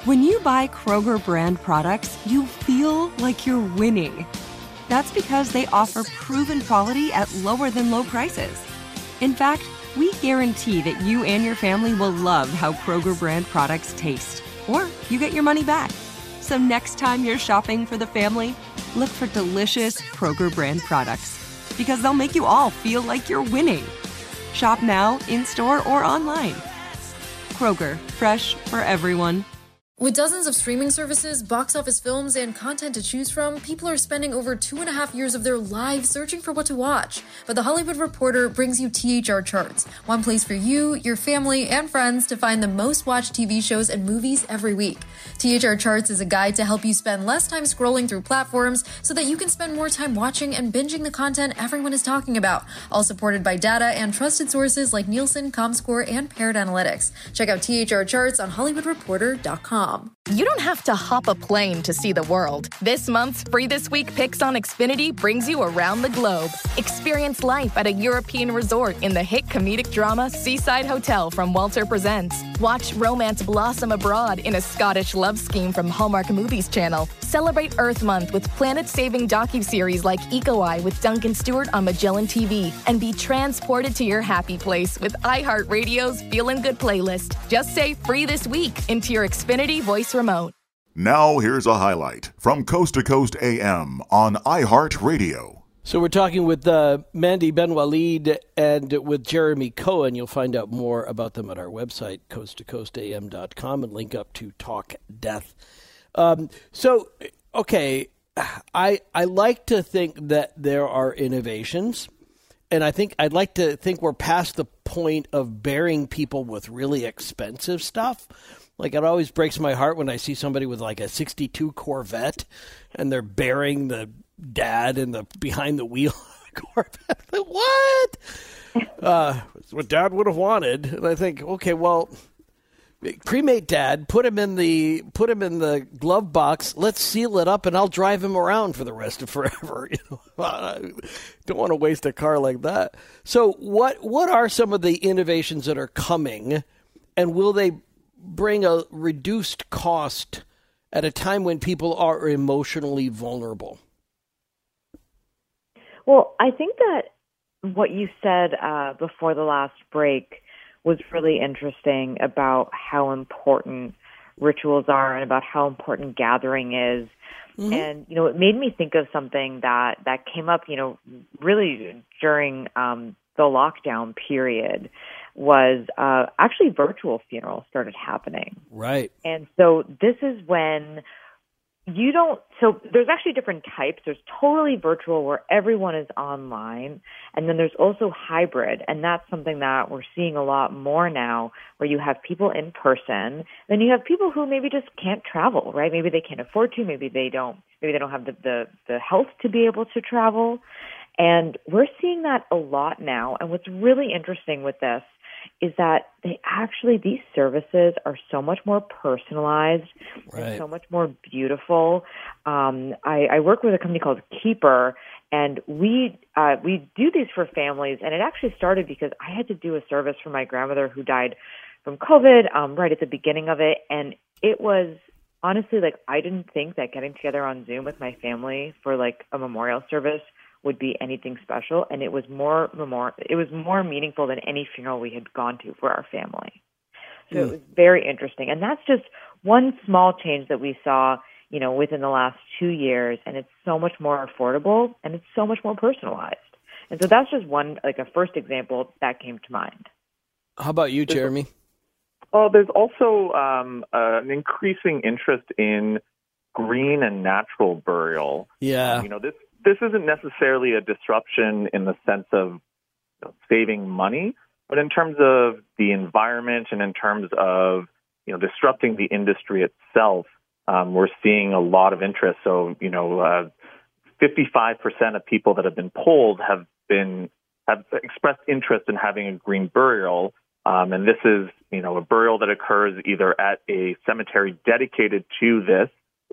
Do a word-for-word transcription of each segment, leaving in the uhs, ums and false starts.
When you buy Kroger brand products, you feel like you're winning. That's because they offer proven quality at lower than low prices. In fact, we guarantee that you and your family will love how Kroger brand products taste, or you get your money back. So next time you're shopping for the family, look for delicious Kroger brand products, because they'll make you all feel like you're winning. Shop now, in-store, or online. Kroger, fresh for everyone. With dozens of streaming services, box office films, and content to choose from, people are spending over two and a half years of their lives searching for what to watch. But The Hollywood Reporter brings you T H R Charts, one place for you, your family, and friends to find the most watched T V shows and movies every week. T H R Charts is a guide to help you spend less time scrolling through platforms so that you can spend more time watching and binging the content everyone is talking about, all supported by data and trusted sources like Nielsen, Comscore, and Parrot Analytics. Check out T H R Charts on Hollywood Reporter dot com. You don't have to hop a plane to see the world. This month's Free This Week Picks on Xfinity brings you around the globe. Experience life at a European resort in the hit comedic drama Seaside Hotel from Walter Presents. Watch romance blossom abroad in a Scottish love scheme from Hallmark Movies Channel. Celebrate Earth Month with planet-saving docuseries like Eco Eye with Duncan Stewart on Magellan T V. And be transported to your happy place with iHeartRadio's Feelin' Good playlist. Just say Free This Week into your Xfinity voice remote. Now here's a highlight from Coast to Coast A M on iHeartRadio. So we're talking with uh, Mandy Ben-Walid and with Jeremy Cohen. You'll find out more about them at our website, coast to coast a m dot com, and link up to Talk Death. Um, so, okay, I I like to think that there are innovations, and I think I'd like to think we're past the point of burying people with really expensive stuff. Like, it always breaks my heart when I see somebody with like a sixty-two Corvette and they're burying the dad in the behind the wheel of the Corvette. What? Uh, it's what dad would have wanted. And I think, okay, well, cremate dad, put him in the put him in the glove box. Let's seal it up, and I'll drive him around for the rest of forever. You know, I don't want to waste a car like that. So, what what are some of the innovations that are coming, and will they bring a reduced cost at a time when people are emotionally vulnerable? Well, I think that what you said uh, before the last break was really interesting about how important rituals are and about how important gathering is. Mm-hmm. And, you know, it made me think of something that, that came up, you know, really during um, the lockdown period. Was uh, actually virtual funerals started happening. Right. And so this is when you don't, so there's actually different types. There's totally virtual where everyone is online. And then there's also hybrid. And that's something that we're seeing a lot more now, where you have people in person. Then you have people who maybe just can't travel, right? Maybe they can't afford to. Maybe they don't, maybe they don't have the, the, the health to be able to travel. And we're seeing that a lot now. And what's really interesting with this is that they actually, these services are so much more personalized, right, and so much more beautiful. Um, I, I work with a company called Keeper, and we uh, we do these for families. And it actually started because I had to do a service for my grandmother who died from COVID um, right at the beginning of it. And it was honestly like, I didn't think that getting together on Zoom with my family for like a memorial service would be anything special, and it was more memor- it was more meaningful than any funeral we had gone to for our family. So mm. it was very interesting, and that's just one small change that we saw, you know, within the last two years, and it's so much more affordable and it's so much more personalized. And so that's just one, like a first example that came to mind. How about you, Jeremy? Well, there's also um, uh, an increasing interest in green and natural burial. Yeah, um, you know this. This isn't necessarily a disruption in the sense of you know, saving money, but in terms of the environment and in terms of you know disrupting the industry itself, um, we're seeing a lot of interest. So you know, uh, fifty-five percent of people that have been polled have been have expressed interest in having a green burial, um, and this is you know a burial that occurs either at a cemetery dedicated to this,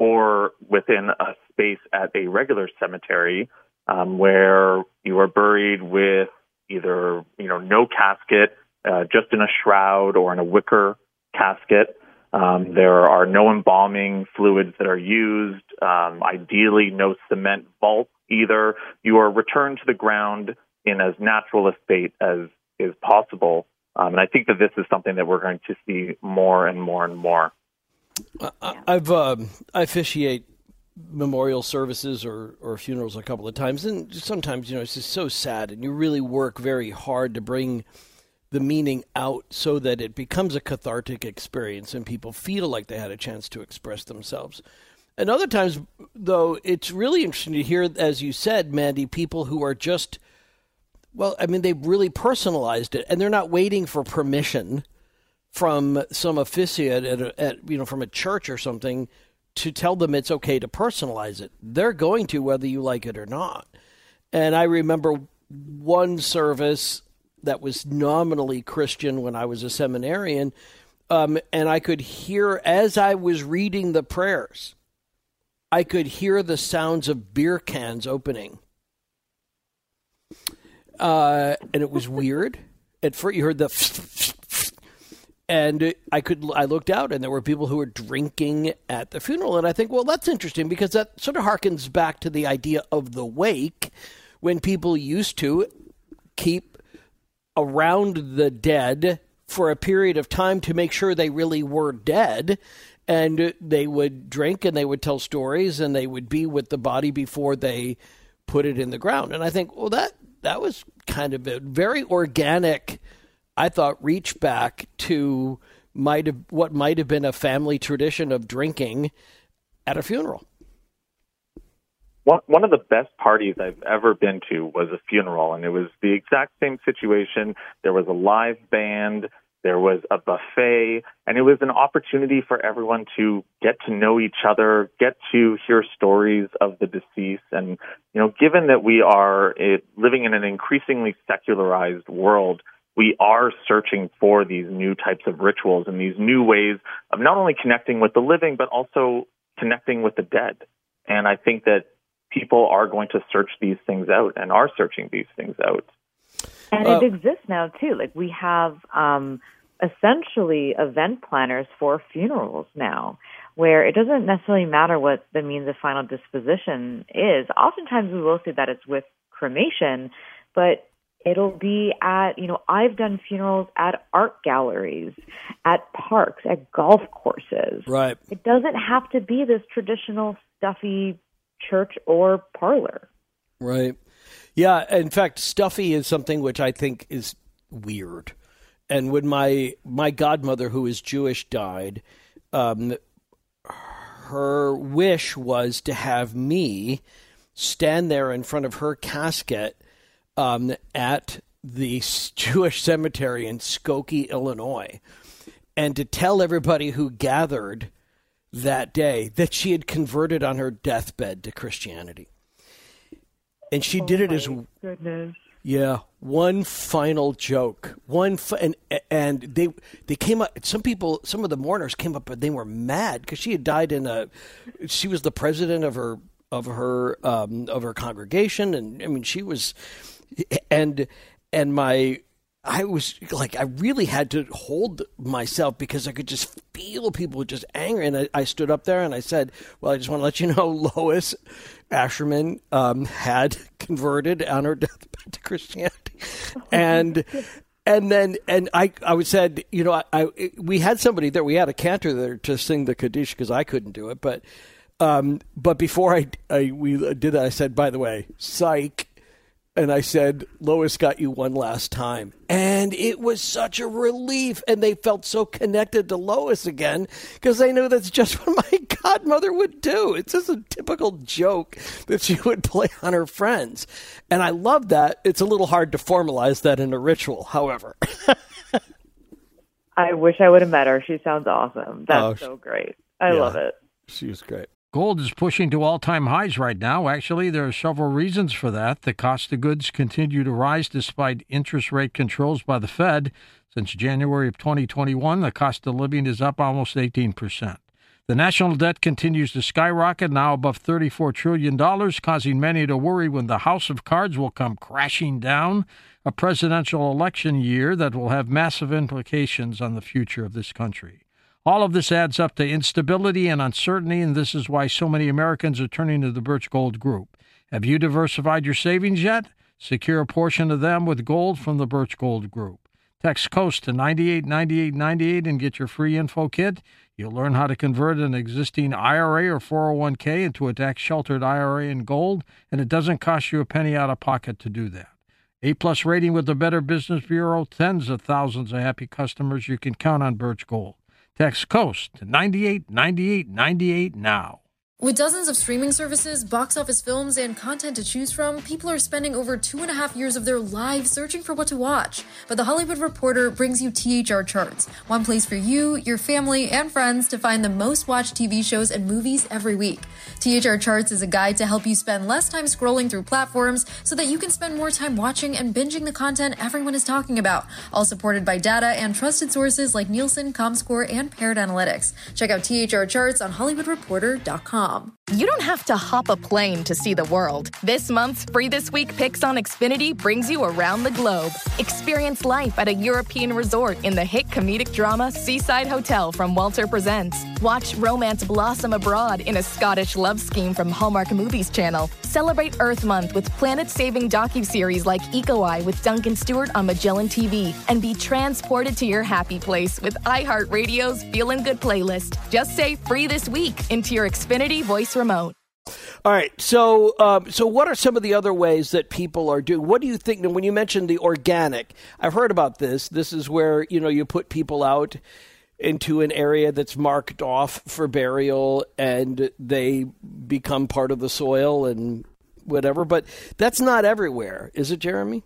or within a space at a regular cemetery um, where you are buried with either, you know, no casket, uh, just in a shroud or in a wicker casket. Um, there are no embalming fluids that are used. Um, ideally, no cement vaults either. You are returned to the ground in as natural a state as is possible. Um, and I think that this is something that we're going to see more and more and more. I've um, I officiate memorial services or, or funerals a couple of times, and sometimes, you know, it's just so sad, and you really work very hard to bring the meaning out so that it becomes a cathartic experience and people feel like they had a chance to express themselves. And other times, though, it's really interesting to hear, as you said, Mandy, people who are just, well, I mean, they've really personalized it, and they're not waiting for permission from some officiant at, a, at you know, from a church or something to tell them it's okay to personalize it. They're going to, whether you like it or not. And I remember one service that was nominally Christian when I was a seminarian, um, and I could hear, as I was reading the prayers, I could hear the sounds of beer cans opening. Uh, and it was weird. At first, you heard the and I could I looked out, and there were people who were drinking at the funeral. And I think, well, that's interesting, because that sort of harkens back to the idea of the wake, when people used to keep around the dead for a period of time to make sure they really were dead. And they would drink, and they would tell stories, and they would be with the body before they put it in the ground. And I think, well, that that was kind of a very organic, I thought, reach back to might have what might have been a family tradition of drinking at a funeral. One one of the best parties I've ever been to was a funeral, and it was the exact same situation. There was a live band, there was a buffet, and it was an opportunity for everyone to get to know each other, get to hear stories of the deceased. And, you know, given that we are it, living in an increasingly secularized world, we are searching for these new types of rituals and these new ways of not only connecting with the living, but also connecting with the dead. And I think that people are going to search these things out and are searching these things out. And uh, it exists now, too. Like, we have um, essentially event planners for funerals now, where it doesn't necessarily matter what the means of final disposition is. Oftentimes we will see that it's with cremation, but it'll be at, you know, I've done funerals at art galleries, at parks, at golf courses. Right. It doesn't have to be this traditional stuffy church or parlor. Right. Yeah. In fact, stuffy is something which I think is weird. And when my my godmother, who is Jewish, died, um, her wish was to have me stand there in front of her casket Um, at the Jewish cemetery in Skokie, Illinois, and to tell everybody who gathered that day that she had converted on her deathbed to Christianity. And she oh did it as goodness. Yeah, one final joke. One fi- and and they they came up. Some people, some of the mourners came up, and they were mad because she had died in a. She was the president of her of her um, of her congregation, and I mean she was. And and my, I was like, I really had to hold myself because I could just feel people just angry. And I, I stood up there and I said, well, I just want to let you know, Lois Asherman um, had converted on her deathbed to Christianity. And and then, and I, I said, you know, I, I we had somebody there, we had a cantor there to sing the Kaddish because I couldn't do it. But um, but before I, I we did that, I said, by the way, psych. And I said, Lois got you one last time. And it was such a relief. And they felt so connected to Lois again because they knew that's just what my godmother would do. It's just a typical joke that she would play on her friends. And I love that. It's a little hard to formalize that in a ritual, however. I wish I would have met her. She sounds awesome. That's oh, so great. I yeah, love it. She was great. Gold is pushing to all-time highs right now. Actually, there are several reasons for that. The cost of goods continue to rise despite interest rate controls by the Fed. Since January of twenty twenty-one, the cost of living is up almost eighteen percent. The national debt continues to skyrocket, now above thirty-four trillion dollars, causing many to worry when the house of cards will come crashing down. A presidential election year that will have massive implications on the future of this country. All of this adds up to instability and uncertainty, and this is why so many Americans are turning to the Birch Gold Group. Have you diversified your savings yet? Secure a portion of them with gold from the Birch Gold Group. Text COAST to nine eight nine eight nine eight and get your free info kit. You'll learn how to convert an existing I R A or four oh one k into a tax-sheltered I R A in gold, and it doesn't cost you a penny out of pocket to do that. A-plus rating with the Better Business Bureau, tens of thousands of happy customers. You can count on Birch Gold. Text COAST to nine eight nine eight nine eight now. With dozens of streaming services, box office films, and content to choose from, people are spending over two and a half years of their lives searching for what to watch. But The Hollywood Reporter brings you T H R Charts, one place for you, your family, and friends to find the most watched T V shows and movies every week. T H R Charts is a guide to help you spend less time scrolling through platforms so that you can spend more time watching and binging the content everyone is talking about, all supported by data and trusted sources like Nielsen, ComScore, and Paired Analytics. Check out T H R Charts on hollywood reporter dot com. You don't have to hop a plane to see the world. This month's Free This Week Picks on Xfinity brings you around the globe. Experience life at a European resort in the hit comedic drama Seaside Hotel from Walter Presents. Watch romance blossom abroad in a Scottish love scheme from Hallmark Movies Channel. Celebrate Earth Month with planet-saving docuseries like Eco Eye with Duncan Stewart on Magellan T V. And be transported to your happy place with iHeartRadio's Feelin' Good playlist. Just say Free This Week into your Xfinity voice remote. All right. So, um, so what are some of the other ways that people are doing? What do you think? When you mentioned the organic, I've heard about this. This is where, you know, you put people out into an area that's marked off for burial and they become part of the soil and whatever. But that's not everywhere. Is it, Jeremy?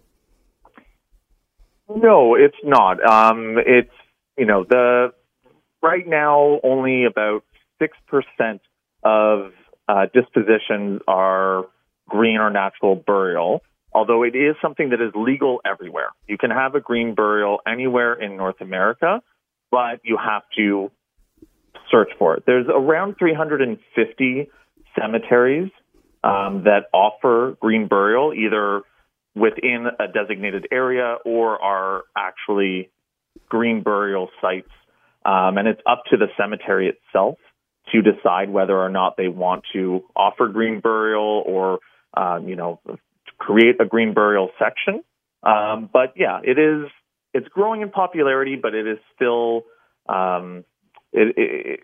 No, it's not. Um, it's, you know, the right now only about six percent of uh, dispositions are green or natural burial, although it is something that is legal everywhere. You can have a green burial anywhere in North America, but you have to search for it. There's around three hundred fifty cemeteries um, that offer green burial, either within a designated area or are actually green burial sites. Um, and it's up to the cemetery itself to decide whether or not they want to offer green burial or, um, you know, create a green burial section. Um, but yeah, it is, it's growing in popularity, but it is still, um, it, it,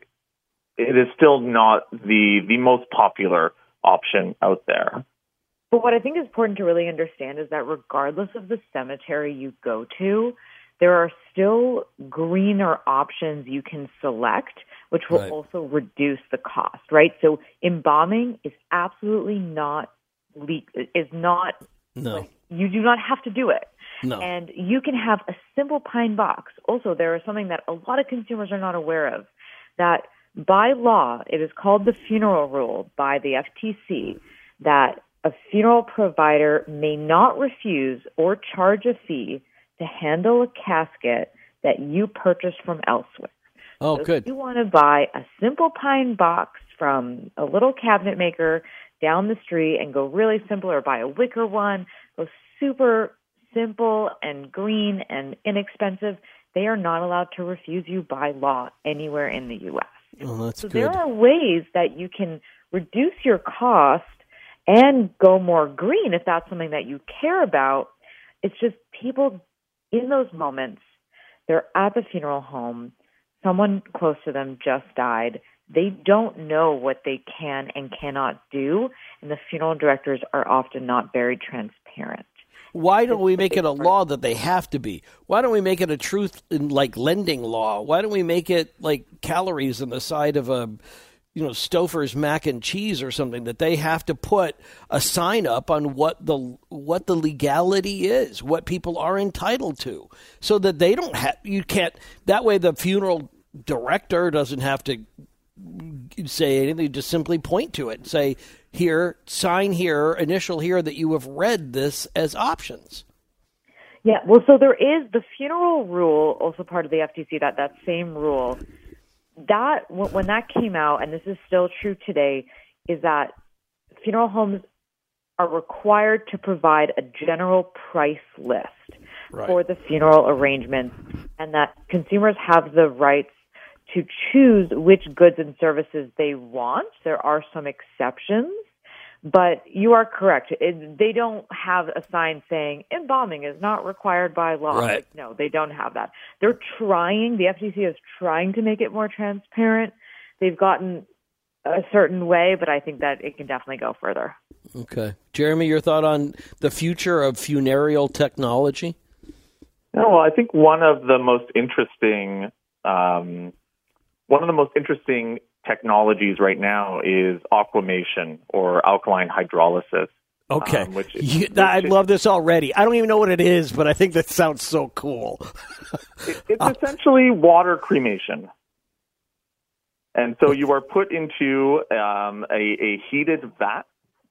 it is still not the, the most popular option out there. But what I think is important to really understand is that regardless of the cemetery you go to, there are still greener options you can select, which will right. also reduce the cost, right? So embalming is absolutely not le- is not no. Like, you do not have to do it. No. And you can have a simple pine box. Also, there is something that a lot of consumers are not aware of, that by law, it is called the funeral rule by the F T C, that a funeral provider may not refuse or charge a fee to handle a casket that you purchased from elsewhere. Oh, so good. If you want to buy a simple pine box from a little cabinet maker down the street and go really simple, or buy a wicker one, go super simple and green and inexpensive, they are not allowed to refuse you by law anywhere in the U S. Oh, that's so good. There are ways that you can reduce your cost and go more green if that's something that you care about. It's just people in those moments, they're at the funeral home, someone close to them just died, they don't know what they can and cannot do, and the funeral directors are often not very transparent. Why don't we make it a law that they have to be? Why don't we make it a truth in like lending law? Why don't we make it like calories on the side of a, you know, Stouffer's mac and cheese or something, that they have to put a sign up on what the what the legality is, what people are entitled to, so that they don't have, you can't, that way the funeral director doesn't have to say anything, just simply point to it and say, here, sign here, initial here that you have read this as options. Yeah, well, so there is the funeral rule, also part of the F T C, that, that same rule. That, when that came out, and this is still true today, is that funeral homes are required to provide a general price list right. for the funeral arrangements, and that consumers have the rights to choose which goods and services they want. There are some exceptions, but you are correct. It, they don't have a sign saying embalming is not required by law. Right. Like, no, they don't have that. They're trying, the F T C is trying to make it more transparent. They've gotten a certain way, but I think that it can definitely go further. Okay. Jeremy, your thought on the future of funereal technology? No, well, I think one of the most interesting, um, one of the most interesting technologies right now is aquamation or alkaline hydrolysis. Okay. Um, which, you, which I is, love this already. I don't even know what it is, but I think that sounds so cool. it, it's essentially water cremation. And so you are put into um, a, a heated vat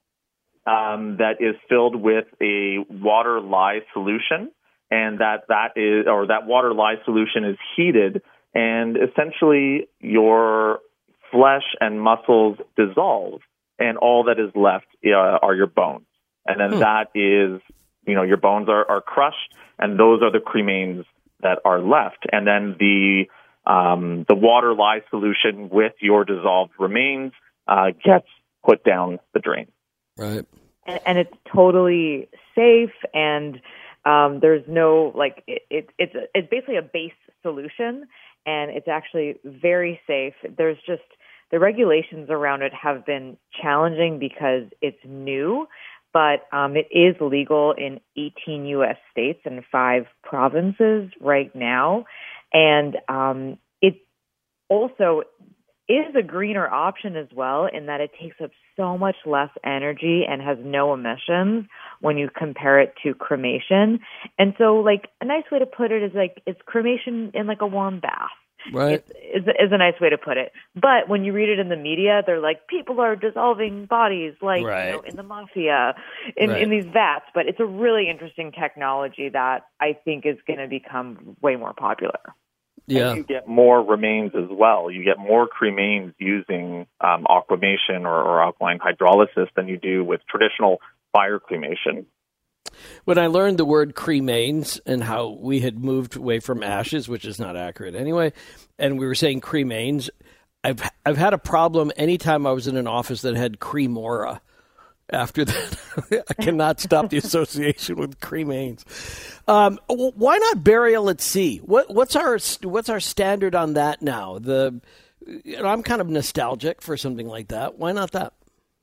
um, that is filled with a water lye solution, and that that is or that water lye solution is heated, and essentially your flesh and muscles dissolve, and all that is left uh, are your bones. And then hmm. that is, you know, your bones are, are crushed, and those are the cremains that are left. And then the Um, the water lye solution with your dissolved remains uh, gets put down the drain. Right. And, and it's totally safe, and um, there's no, like, it, it, it's it's basically a base solution, and it's actually very safe. There's just, the regulations around it have been challenging because it's new, but um, it is legal in eighteen U S states and five provinces right now. And um, it also is a greener option as well, in that it takes up so much less energy and has no emissions when you compare it to cremation. And so, like, a nice way to put it is like it's cremation in like a warm bath. Right. Is is a nice way to put it. But when you read it in the media, they're like, people are dissolving bodies like right. you know, in the mafia, in, right. in these vats. But it's a really interesting technology that I think is going to become way more popular. Yeah. And you get more remains as well. You get more cremains using um, aquamation or, or alkaline hydrolysis than you do with traditional fire cremation. When I learned the word cremains and how we had moved away from ashes, which is not accurate anyway, and we were saying cremains, I've I've had a problem anytime I was in an office that had cremora. After that, I cannot stop the association with cremains. Um, why not burial at sea? What, what's our what's our standard on that now? The you know, I'm kind of nostalgic for something like that. Why not that?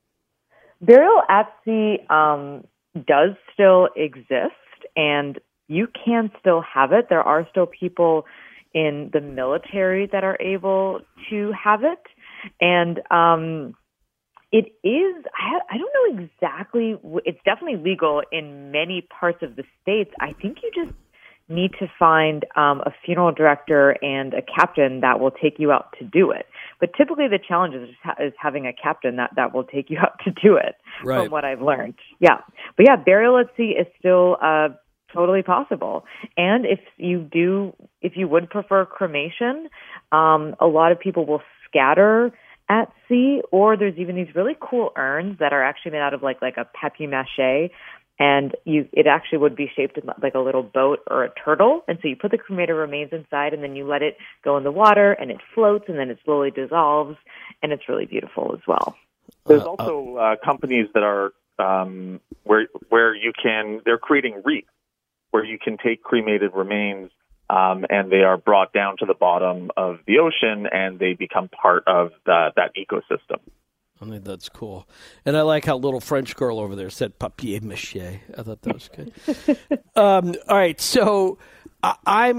Burial at sea um, does still exist, and you can still have it. There are still people in the military that are able to have it, and um, it is, I, I don't know exactly, it's definitely legal in many parts of the states. I think you just need to find um, a funeral director and a captain that will take you out to do it. But typically the challenge is, just ha- is having a captain that, that will take you out to do it, right. from what I've learned. Yeah. But yeah, burial at sea is still uh, totally possible. And if you do, if you would prefer cremation, um, a lot of people will scatter at sea, or there's even these really cool urns that are actually made out of like like a papier-mâché, and you it actually would be shaped like a little boat or a turtle, and so you put the cremated remains inside, and then you let it go in the water, and it floats, and then it slowly dissolves, and it's really beautiful as well. There's also uh, companies that are um, where where you can they're creating reefs where you can take cremated remains. Um, and they are brought down to the bottom of the ocean, and they become part of the, that ecosystem. I think that's cool. And I like how little French girl over there said papier-mâché. I thought that was good. um, all right, so I, I'm.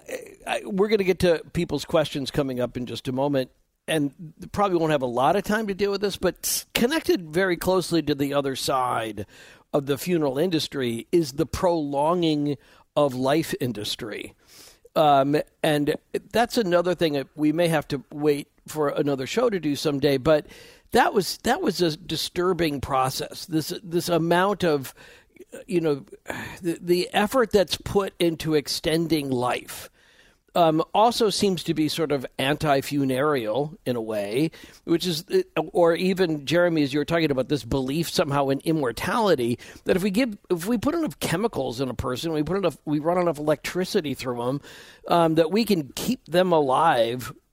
I, we're going to get to people's questions coming up in just a moment, and probably won't have a lot of time to deal with this, but connected very closely to the other side of the funeral industry is the prolonging of life industry. Um, and that's another thing that we may have to wait for another show to do someday. But that was that was a disturbing process. This this amount of, you know, the, the effort that's put into extending life um, also seems to be sort of anti-funereal in a way, which is, or even, Jeremy, as you were talking about this belief somehow in immortality, that if we give, if we put enough chemicals in a person, we put enough, we run enough electricity through them, um, that we can keep them alive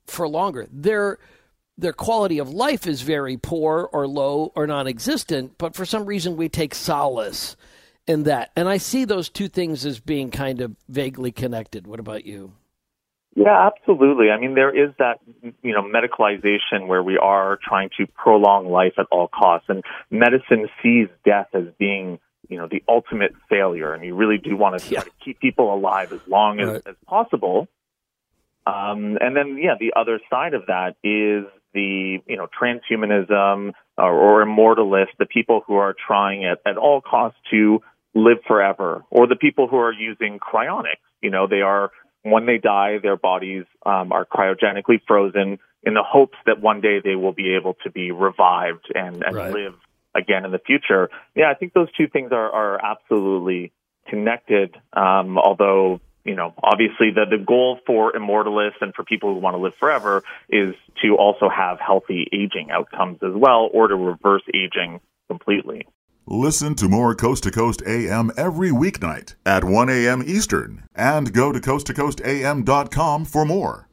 for longer. Their their quality of life is very poor or low or non-existent, but for some reason we take solace in that. And I see those two things as being kind of vaguely connected. What about you? Yeah, absolutely. I mean, there is that, you know, medicalization where we are trying to prolong life at all costs. And medicine sees death as being, you know, the ultimate failure. And you really do want to try Yeah. to keep people alive as long as, Right. as possible. Um, and then, yeah, the other side of that is the, you know, transhumanism or, or immortalists, the people who are trying at, at all costs to live forever, or the people who are using cryonics. You know, they are, when they die, their bodies um, are cryogenically frozen in the hopes that one day they will be able to be revived and, and Right. live again in the future. Yeah, I think those two things are, are absolutely connected, um, although, you know, obviously the, the goal for immortalists and for people who want to live forever is to also have healthy aging outcomes as well, or to reverse aging completely. Listen to more Coast to Coast A M every weeknight at one a.m. Eastern and go to coast to coast a m dot com for more.